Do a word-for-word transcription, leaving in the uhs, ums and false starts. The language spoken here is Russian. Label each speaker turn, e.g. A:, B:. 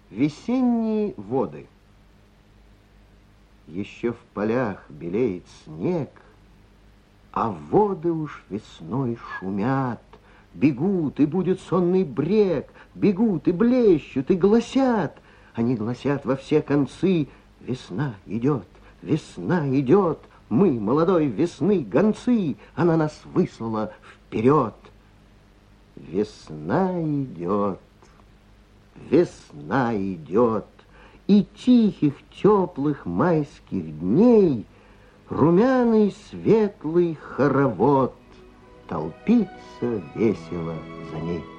A: Весенние воды. Еще в полях белеет снег, а воды уж весной шумят. Бегут, и будет сонный брег, бегут, и блещут, и гласят. Они гласят во все концы: весна идет, весна идет, мы, молодой весны, гонцы, она нас выслала вперед. Весна идет, весна идет, и тихих, теплых майских дней румяный светлый хоровод толпится весело за ней.